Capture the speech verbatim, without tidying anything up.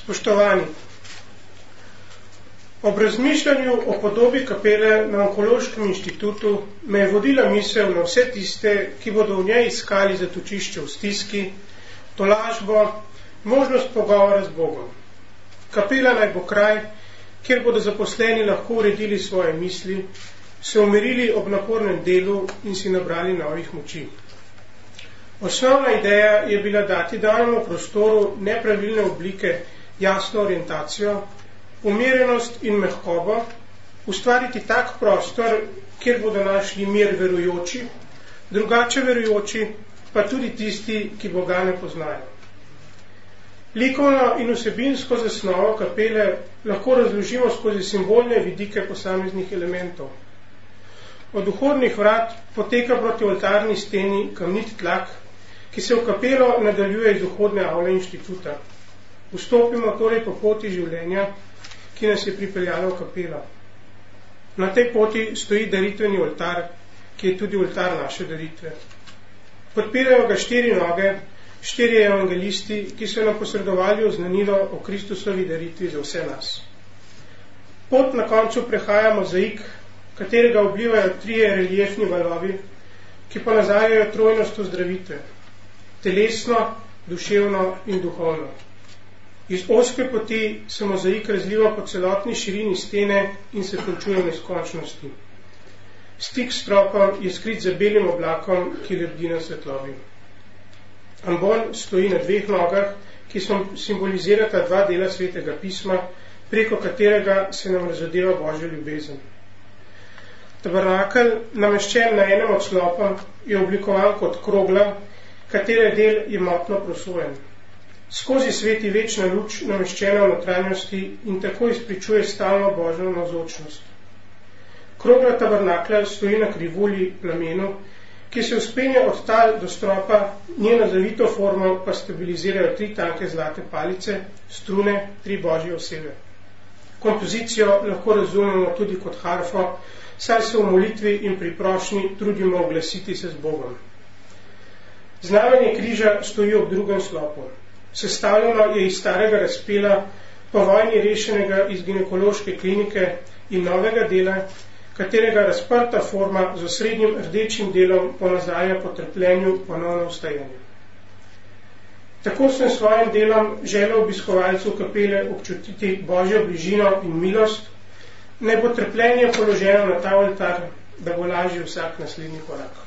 Spoštovani, ob razmišljanju o podobi kapele na Onkološkem inštitutu me je vodila misel na vse tiste, ki bodo v njej iskali zatočišče v stiski, tolažbo, možnost pogovora z Bogom. Kapela naj bo kraj, kjer bodo zaposleni lahko uredili svoje misli, se umirili ob napornem delu in si nabrali novih moči. Osnovna ideja je bila dati danemu prostoru nepravilne oblike, jasno orientacijo, umirjenost in mehkobo, ustvariti tak prostor, kjer bodo našli mir verujoči, drugače verujoči, pa tudi tisti, ki Boga ne poznajo. Likovno in vsebinsko zasnovo kapele lahko razložimo skozi simbolne vidike posameznih elementov. Od vhodnih vrat poteka proti oltarni steni kamnit tlak, ki se v kapelo nadaljuje iz vhodne avle inštituta. Vstopimo torej po poti življenja, ki nas je pripeljala v kapelo. Na tej poti stoji daritveni oltar, ki je tudi oltar naše daritve. Podpirajo ga štiri noge, štirje evangelisti, ki so nam posredovali oznanilo o Kristusovi daritvi za vse nas. Pot na koncu prehaja mozaik, katerega oblivajo trije reliefni valovi, ki ponazarjajo trojnost ozdravitve, telesno, duševno in duhovno. Iz ozke poti se mozaik razliva po celotni širini stene in se končuje v neskončnosti. Stik s stropom je skrit za belim oblakom, ki lebdi na svetlobi. Ambon stoji na dveh nogah, ki simbolizirata dva dela svetega pisma, preko katerega se nam razodeva Božja ljubezen. Tabernakelj, nameščen na enem od slopa, je oblikovan kot krogla, katere del je motno prosojen. Skozi sveti večna luč nameščena v notranjosti in tako izpričuje stalno Božjo navzočnost. Krogla tabernaklja stoji na krivulji plamenu, ki se vzpenja od tal do stropa, njeno zavito formo pa stabilizirajo tri tanke zlate palice, strune, tri Božje osebe. Kompozicijo lahko razumemo tudi kot harfo, saj se v molitvi in pri prošnji trudimo oglasiti se z Bogom. Znamenje križa stoji ob drugem slopu. Sestavljeno je iz starega razpela, po vojni rešenega iz ginekološke klinike in novega dela, katerega razprta forma z osrednjim rdečim delom ponazarja po trpljenju ponovno vstajanje. Tako sem s svojim delom želel obiskovalcev kapele občutiti Božjo bližino in milost, naj bo trpljenje položeno na ta oltar, da bo lažje vsak naslednji korak.